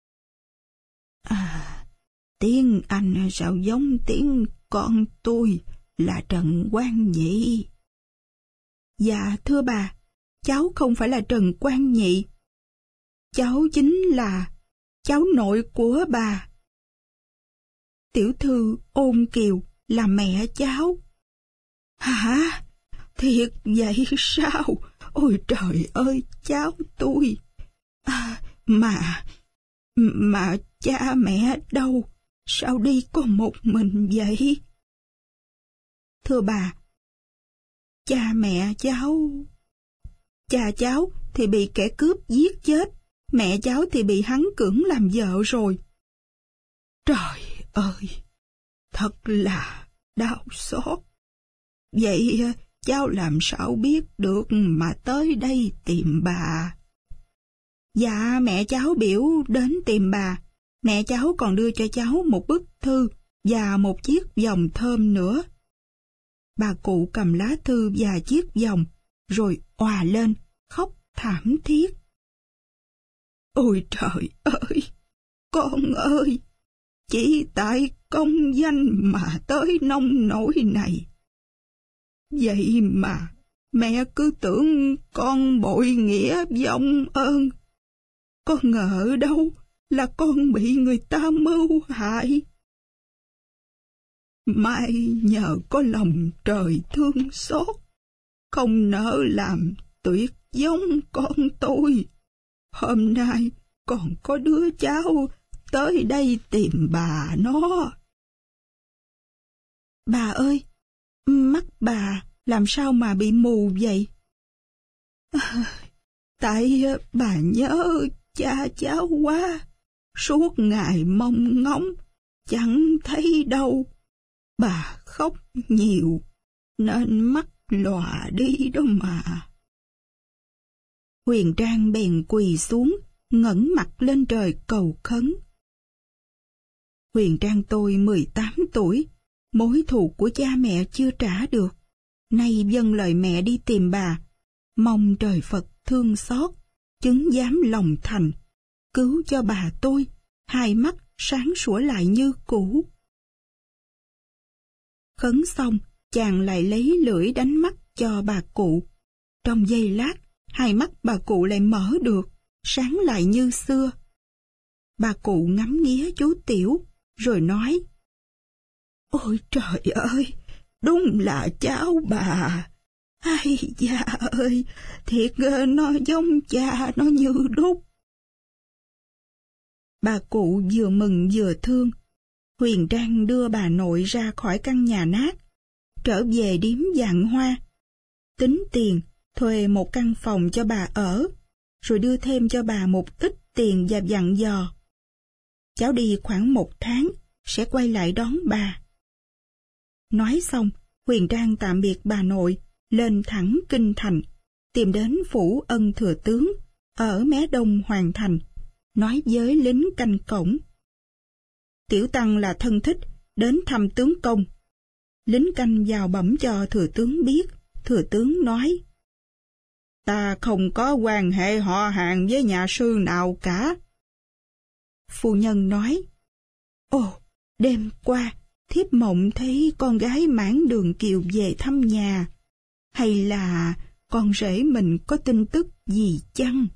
Speaker 1: À, tiếng anh sao giống tiếng con tôi là Trần Quang Nhị? Dạ thưa bà, cháu không phải là Trần Quang Nhị. Cháu chính là cháu nội của bà. Tiểu thư Ôn Kiều là mẹ cháu. Hả? Thiệt vậy sao? Ôi trời ơi, cháu tôi. À, mà, mà cha mẹ đâu? Sao đi có một mình vậy? Thưa bà, cha mẹ cháu... Cha cháu thì bị kẻ cướp giết chết, mẹ cháu thì bị hắn cưỡng làm vợ rồi. Trời ơi, thật là đau xót. Vậy cháu làm sao biết được mà tới đây tìm bà? Dạ, mẹ cháu biểu đến tìm bà. Mẹ cháu còn đưa cho cháu một bức thư và một chiếc vòng thơm nữa. Bà cụ cầm lá thư và chiếc vòng, rồi òa lên, khóc thảm thiết. Ôi trời ơi, con ơi, chỉ tại công danh mà tới nông nỗi này. Vậy mà mẹ cứ tưởng con bội nghĩa vong ơn. Có ngờ đâu là con bị người ta mưu hại. May nhờ có lòng trời thương xót, không nỡ làm tuyệt giống con tôi. Hôm nay còn có đứa cháu tới đây tìm bà nó. Bà ơi, mắt bà làm sao mà bị mù vậy? À, tại bà nhớ cha cháu quá, suốt ngày mong ngóng, chẳng thấy đâu. Bà khóc nhiều, nên mắt lòa đi đó mà. Huyền Trang bèn quỳ xuống, ngẩng mặt lên trời cầu khấn. Huyền Trang tôi mười tám tuổi, mối thù của cha mẹ chưa trả được. Nay vâng lời mẹ đi tìm bà, mong trời Phật thương xót, chứng giám lòng thành, cứu cho bà tôi, hai mắt sáng sủa lại như cũ. Khấn xong, chàng lại lấy lưỡi đánh mắt cho bà cụ. Trong giây lát, hai mắt bà cụ lại mở được, sáng lại như xưa. Bà cụ ngắm nghía chú Tiểu, rồi nói, Ôi trời ơi, đúng là cháu bà. Ai da ơi, thiệt nó giống cha nó như đúc. Bà cụ vừa mừng vừa thương. Huyền Trang đưa bà nội ra khỏi căn nhà nát, trở về điếm Vạn Hoa, tính tiền thuê một căn phòng cho bà ở, rồi đưa thêm cho bà một ít tiền và dặn dò. Cháu đi khoảng một tháng, sẽ quay lại đón bà. Nói xong, Huyền Trang tạm biệt bà nội, lên thẳng kinh thành, tìm đến phủ Ân Thừa Tướng, ở mé đông Hoàng Thành, nói với lính canh cổng. Tiểu tăng là thân thích, đến thăm tướng công. Lính canh vào bẩm cho thừa tướng biết, thừa tướng nói, Ta không có quan hệ họ hàng với nhà sư nào cả. Phu nhân nói, Ồ, đêm qua, thiếp mộng thấy con gái Mãn Đường Kiều về thăm nhà. Hay là con rể mình có tin tức gì chăng?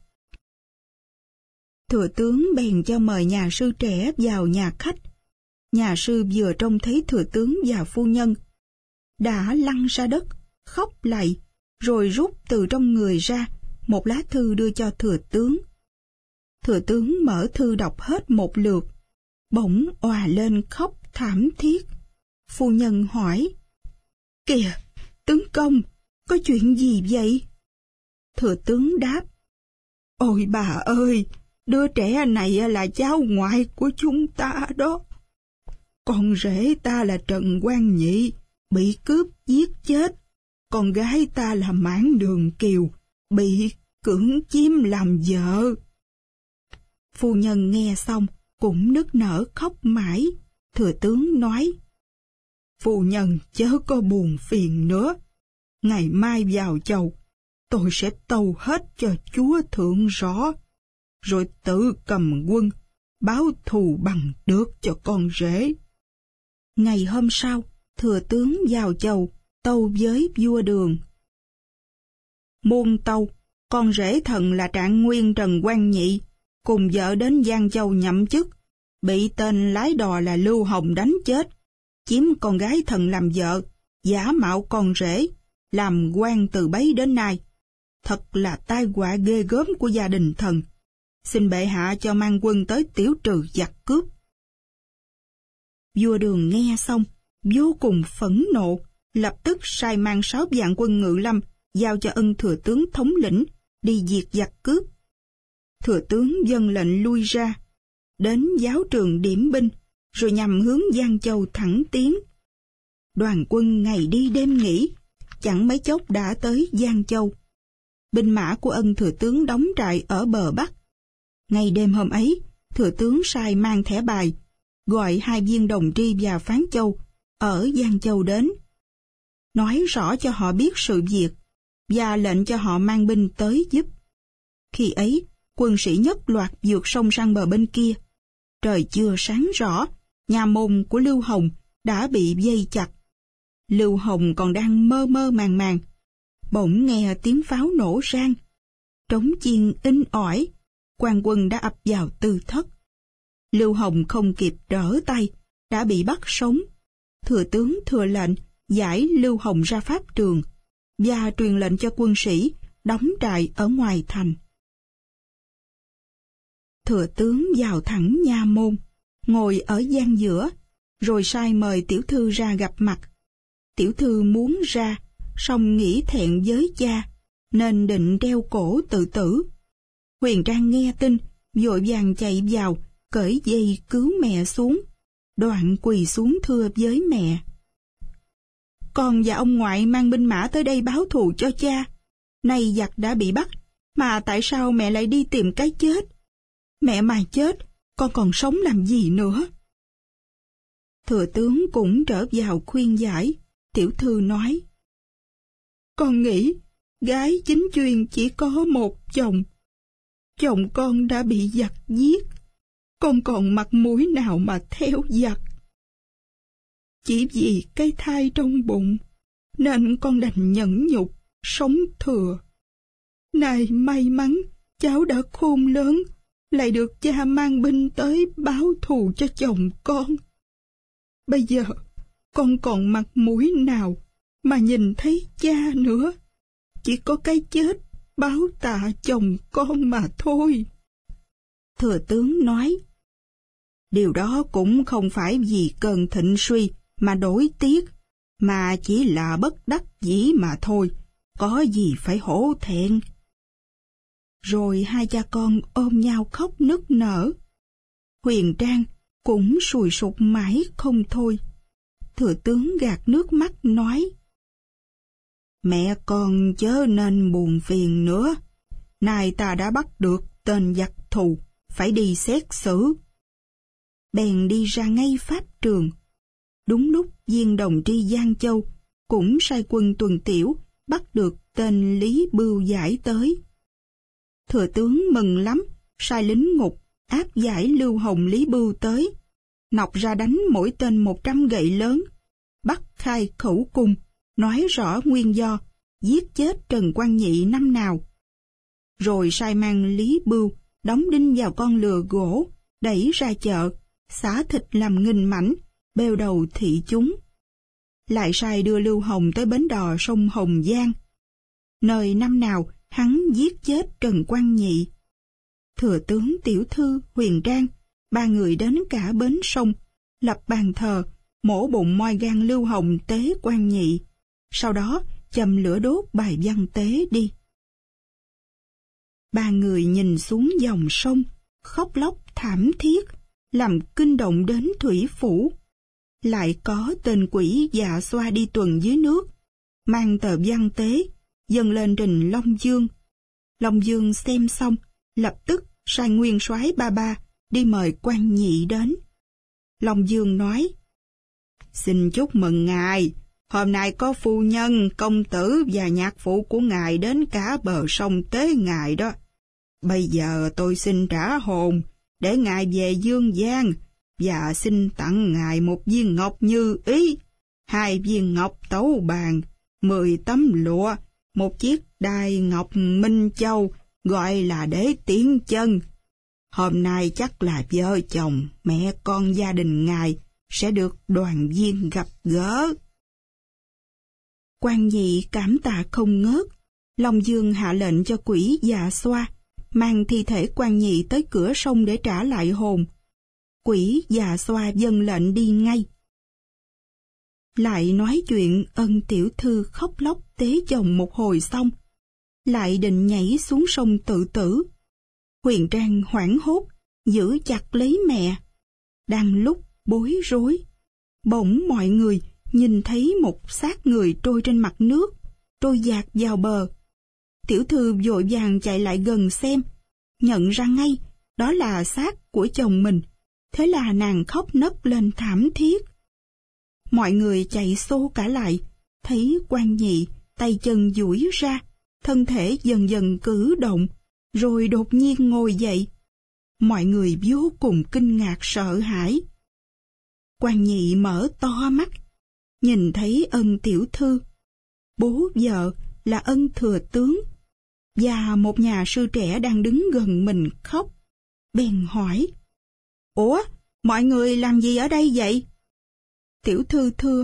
Speaker 1: Thừa tướng bèn cho mời nhà sư trẻ vào nhà khách. Nhà sư vừa trông thấy thừa tướng và phu nhân, đã lăn ra đất, khóc lạy, rồi rút từ trong người ra một lá thư đưa cho thừa tướng. Thừa tướng mở thư đọc hết một lượt, bỗng òa lên khóc thảm thiết. Phu nhân hỏi, Kìa, tướng công, có chuyện gì vậy? Thừa tướng đáp, Ôi bà ơi, Đứa trẻ này là cháu ngoại của chúng ta đó. Con rể ta là Trần Quang Nhị, bị cướp giết chết. Con gái ta là Mãn Đường Kiều, bị cưỡng chiếm làm vợ. Phu nhân nghe xong cũng nức nở khóc mãi. Thừa tướng nói: Phu nhân chớ có buồn phiền nữa. Ngày mai vào chầu, tôi sẽ tâu hết cho chúa thượng rõ, rồi tự cầm quân báo thù bằng được cho con rể. Ngày hôm sau, thừa tướng vào chầu tâu với vua Đường: Muôn tâu, con rể thần là Trạng Nguyên Trần Quang Nhị, cùng vợ đến Giang Châu nhậm chức, bị tên lái đò là Lưu Hồng đánh chết, chiếm con gái thần làm vợ, giả mạo con rể, làm quan từ bấy đến nay. Thật là tai họa ghê gớm của gia đình thần. Xin bệ hạ cho mang quân tới tiểu trừ giặc cướp. Vua Đường nghe xong, vô cùng phẫn nộ, lập tức sai mang sáu vạn quân ngự lâm, giao cho ân thừa tướng thống lĩnh, đi diệt giặc cướp. Thừa tướng vâng lệnh lui ra, đến giáo trường điểm binh, rồi nhằm hướng Giang Châu thẳng tiến. Đoàn quân ngày đi đêm nghỉ, chẳng mấy chốc đã tới Giang Châu. Binh mã của ân thừa tướng đóng trại ở bờ Bắc. Ngày đêm hôm ấy, thừa tướng sai mang thẻ bài, gọi hai viên Đồng Tri và Phán Châu ở Giang Châu đến, nói rõ cho họ biết sự việc, và lệnh cho họ mang binh tới giúp. Khi ấy, quân sĩ nhất loạt vượt sông sang bờ bên kia. Trời chưa sáng rõ, nhà môn của Lưu Hồng đã bị vây chặt. Lưu Hồng còn đang mơ mơ màng màng, bỗng nghe tiếng pháo nổ rang, trống chiên inh ỏi, quan quân đã ập vào tư thất. Lưu Hồng không kịp đỡ tay, đã bị bắt sống. Thừa tướng thừa lệnh giải Lưu Hồng ra pháp trường, và truyền lệnh cho quân sĩ đóng trại ở ngoài thành. Thừa tướng vào thẳng nha môn, ngồi ở gian giữa, rồi sai mời tiểu thư ra gặp mặt. Tiểu thư muốn ra, song nghĩ thẹn với cha, nên định đeo cổ tự tử. Huyền Trang nghe tin, vội vàng chạy vào, cởi dây cứu mẹ xuống, đoạn quỳ xuống thưa với mẹ: Con và ông ngoại mang binh mã tới đây báo thù cho cha. Nay giặc đã bị bắt, mà tại sao mẹ lại đi tìm cái chết? Mẹ mà chết, con còn sống làm gì nữa? Thừa tướng cũng trở vào khuyên giải. Tiểu thư nói: Con nghĩ gái chính chuyên chỉ có một chồng. Chồng con đã bị giặc giết, con còn mặt mũi nào mà theo giặc? Chỉ vì cái thai trong bụng, nên con đành nhẫn nhục, sống thừa. Này may mắn, cháu đã khôn lớn, lại được cha mang binh tới báo thù cho chồng con. Bây giờ, con còn mặt mũi nào mà nhìn thấy cha nữa? Chỉ có cái chết báo tạ chồng con mà thôi. Thừa tướng nói: Điều đó cũng không phải vì cơn thịnh suy mà đổi tiếc, mà chỉ là bất đắc dĩ mà thôi, có gì phải hổ thẹn. Rồi hai cha con ôm nhau khóc nức nở. Huyền Trang cũng sùi sụp mãi không thôi. Thừa tướng gạt nước mắt nói: Mẹ con chớ nên buồn phiền nữa. Nay ta đã bắt được tên giặc thù, phải đi xét xử. Bèn đi ra ngay pháp trường. Đúng lúc viên Đồng Tri Giang Châu cũng sai quân tuần tiểu bắt được tên Lý Bưu giải tới. Thừa tướng mừng lắm, sai lính ngục áp giải Lưu Hồng Lý Bưu tới, nọc ra đánh mỗi tên một trăm gậy lớn, bắt khai khẩu cung, nói rõ nguyên do giết chết Trần Quang Nhị năm nào. Rồi sai mang Lý Bưu đóng đinh vào con lừa gỗ, đẩy ra chợ, xả thịt làm nghìn mảnh, bêu đầu thị chúng. Lại sai đưa Lưu Hồng tới bến đò sông Hồng Giang, nơi năm nào hắn giết chết Trần Quang Nhị. Thừa tướng, tiểu thư, Huyền Trang, ba người đến cả bến sông, lập bàn thờ, mổ bụng moi gan Lưu Hồng tế Quang Nhị, sau đó châm lửa đốt bài văn tế đi. Ba người nhìn xuống dòng sông, khóc lóc thảm thiết, làm kinh động đến thủy phủ. Lại có tên quỷ Dạ Xoa đi tuần dưới nước, mang tờ văn tế, dâng lên trình Long Dương. Long Dương xem xong, lập tức sai nguyên soái Ba Ba đi mời Quan Nhị đến. Long Dương nói: "Xin chúc mừng ngài, hôm nay có phu nhân, công tử và nhạc phụ của ngài đến cả bờ sông tế ngài đó. Bây giờ tôi xin trả hồn để ngài về dương gian, và xin tặng ngài một viên ngọc như ý, hai viên ngọc tấu bàn, mười tấm lụa, một chiếc đai ngọc minh châu gọi là để tiến chân. Hôm nay chắc là vợ chồng, mẹ con gia đình ngài sẽ được đoàn viên gặp gỡ." Quan Nhị cảm tạ không ngớt. Long Dương hạ lệnh cho quỷ Dạ Xoa mang thi thể Quan Nhị tới cửa sông để trả lại hồn. Quỷ Dạ Xoa dâng lệnh đi ngay. Lại nói chuyện Ân tiểu thư khóc lóc tế chồng một hồi xong, lại định nhảy xuống sông tự tử. Huyền Trang hoảng hốt, giữ chặt lấy mẹ. Đang lúc bối rối, bỗng mọi người nhìn thấy một xác người trôi trên mặt nước, trôi dạt vào bờ. Tiểu thư vội vàng chạy lại gần xem, nhận ra ngay đó là xác của chồng mình. Thế là nàng khóc nấc lên thảm thiết. Mọi người chạy xô cả lại, thấy Quan Nhị tay chân duỗi ra, thân thể dần dần cử động, rồi đột nhiên ngồi dậy. Mọi người vô cùng kinh ngạc sợ hãi. Quan Nhị mở to mắt, nhìn thấy Ân tiểu thư, bố vợ là Ân thừa tướng, và một nhà sư trẻ đang đứng gần mình khóc. Bèn hỏi: "Ủa, mọi người làm gì ở đây vậy?" Tiểu thư thưa: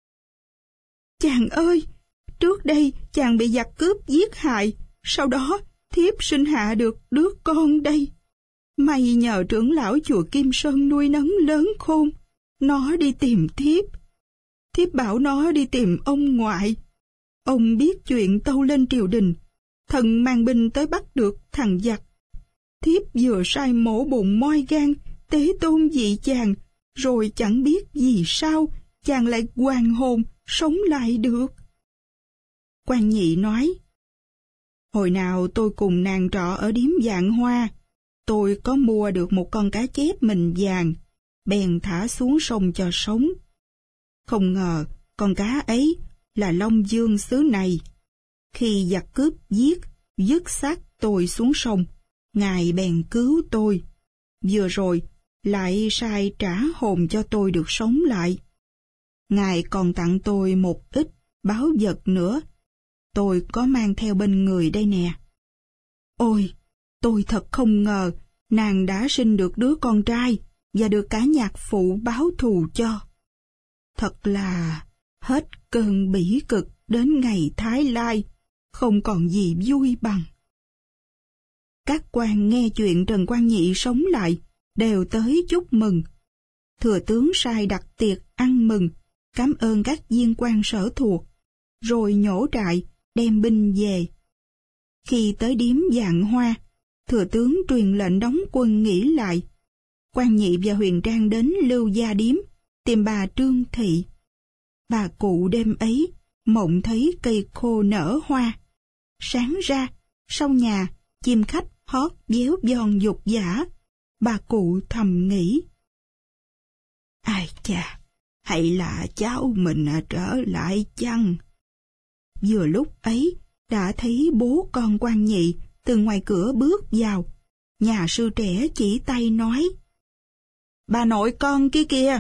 Speaker 1: "Chàng ơi, trước đây chàng bị giặc cướp giết hại, sau đó thiếp sinh hạ được đứa con đây. May nhờ trưởng lão chùa Kim Sơn nuôi nấng lớn khôn, nó đi tìm thiếp. Thiếp bảo nó đi tìm ông ngoại. Ông biết chuyện tâu lên triều đình, thần mang binh tới bắt được thằng giặc. Thiếp vừa sai mổ bụng moi gan, tế tôn dị chàng, rồi chẳng biết vì sao chàng lại hoàn hồn, sống lại được." Quan Nhị nói: "Hồi nào tôi cùng nàng trọ ở điếm Vạn Hoa, tôi có mua được một con cá chép mình vàng, bèn thả xuống sông cho sống. Không ngờ con cá ấy là Long Dương xứ này. Khi giặc cướp giết, vứt xác tôi xuống sông, ngài bèn cứu tôi. Vừa rồi lại sai trả hồn cho tôi được sống lại. Ngài còn tặng tôi một ít báu vật nữa, tôi có mang theo bên người đây nè. Ôi, tôi thật không ngờ nàng đã sinh được đứa con trai và được cả nhạc phụ báo thù cho. Thật là hết cơn bỉ cực đến ngày Thái Lai, không còn gì vui bằng." Các quan nghe chuyện Trần Quan Nhị sống lại đều tới chúc mừng. Thừa tướng sai đặt tiệc ăn mừng, cảm ơn các viên quan sở thuộc, rồi nhổ trại đem binh về. Khi tới điếm Vạn Hoa, thừa tướng truyền lệnh đóng quân nghỉ lại. Quan Nhị và Huyền Trang đến Lưu Gia điếm tìm bà Trương Thị. Bà cụ đêm ấy mộng thấy cây khô nở hoa. Sáng ra, sau nhà, chim khách hót véo giòn dục dã. Bà cụ thầm nghĩ: "Ai chà, hay là cháu mình trở lại chăng?" Vừa lúc ấy, đã thấy bố con Quan Nhị từ ngoài cửa bước vào. Nhà sư trẻ chỉ tay nói: "Bà nội con kia kìa."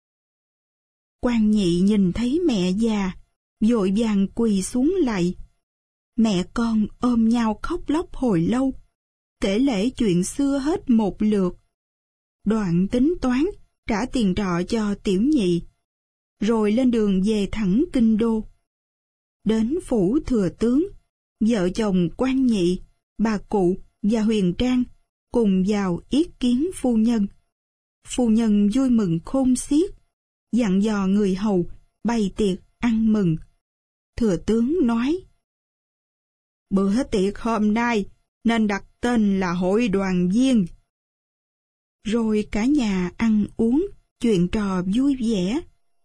Speaker 1: Quan Nhị nhìn thấy mẹ già, vội vàng quỳ xuống lạy. Mẹ con ôm nhau khóc lóc hồi lâu, kể lể chuyện xưa hết một lượt. Đoạn tính toán trả tiền trọ cho Tiểu Nhị, rồi lên đường về thẳng kinh đô. Đến phủ thừa tướng, vợ chồng Quan Nhị, bà cụ và Huyền Trang cùng vào yết kiến phu nhân. Phu nhân vui mừng khôn xiết, dặn dò người hầu bày tiệc ăn mừng. Thừa tướng nói: "Bữa tiệc hôm nay nên đặt tên là hội đoàn viên. rồi cả nhà ăn uống, chuyện trò vui vẻ.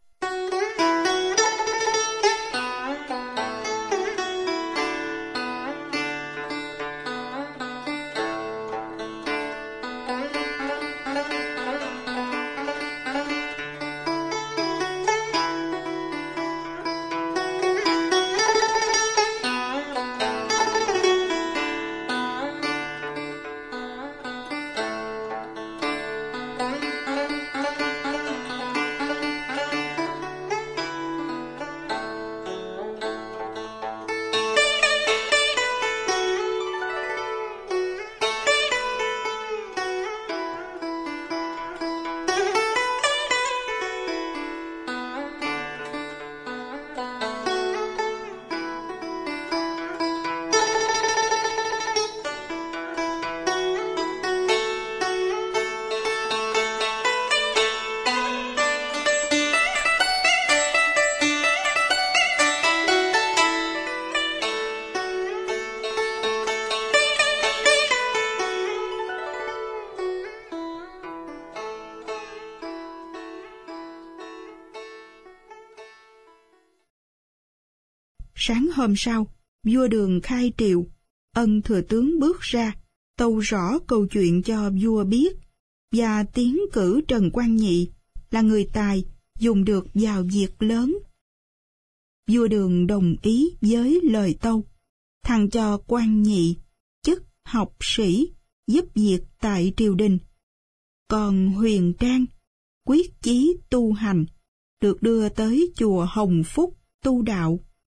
Speaker 1: Sáng hôm sau, vua Đường khai triệu, Ân thừa tướng bước ra, tâu rõ câu chuyện cho vua biết, và tiến cử Trần Quang Nhị là người tài, dùng được vào việc lớn. Vua Đường đồng ý với lời tâu, thăng cho Quang Nhị chức học sĩ, giúp việc tại triều đình. Còn Huyền Trang, quyết chí tu hành, được đưa tới chùa Hồng Phúc tu đạo.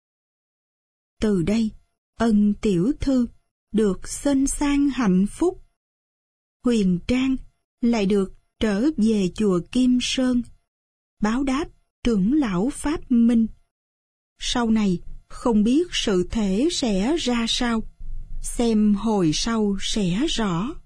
Speaker 1: Từ đây, Ân tiểu thư được xên sang hạnh phúc. Huyền Trang lại được trở về chùa Kim Sơn, báo đáp trưởng lão Pháp Minh. Sau này, không biết sự thể sẽ ra sao, xem hồi sau sẽ rõ.